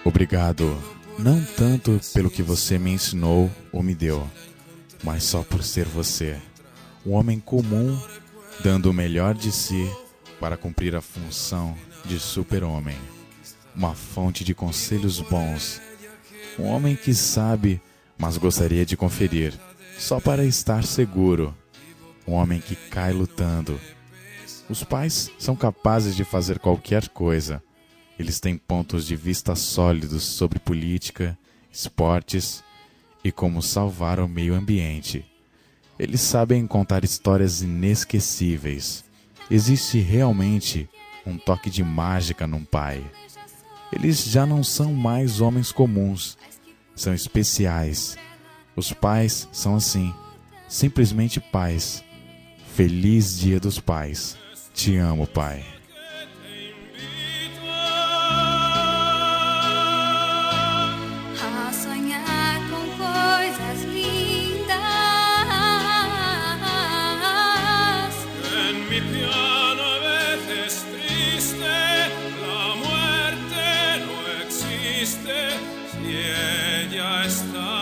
Obrigado, não tanto pelo que você me ensinou ou me deu, mas só por ser você, um homem comum, dando o melhor de si para cumprir a função de super-homem. Uma fonte de conselhos bons. Um homem que sabe, mas gostaria de conferir, só para estar seguro. Um homem que cai lutando. Os pais são capazes de fazer qualquer coisa. Eles têm pontos de vista sólidos sobre política, esportes e como salvar o meio ambiente. Eles sabem contar histórias inesquecíveis. Existe realmente um toque de mágica num pai. Eles já não são mais homens comuns, são especiais. Os pais são assim, simplesmente pais. Feliz Dia dos Pais. Te amo, pai. A sonhar com coisas lindas. En mi piano a veces triste, la muerte no existe si ella está.